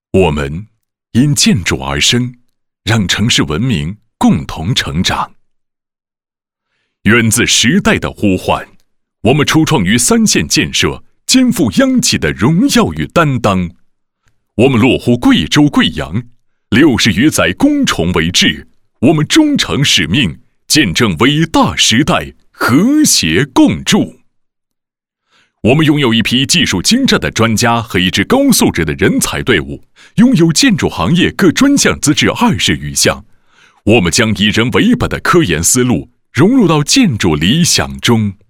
我们因建筑而生，让城市文明共同成长。源自时代的呼唤，我们初创于3线建设，肩负央企的荣耀与担当。我们落户贵州贵阳，60余载攻崇为志，我们忠诚使命，见证伟大时代和谐共筑。我们拥有一批技术精湛的专家和一支高素质的人才队伍，拥有建筑行业各专项资质20余项。我们将以人为本的科研思路融入到建筑理想中。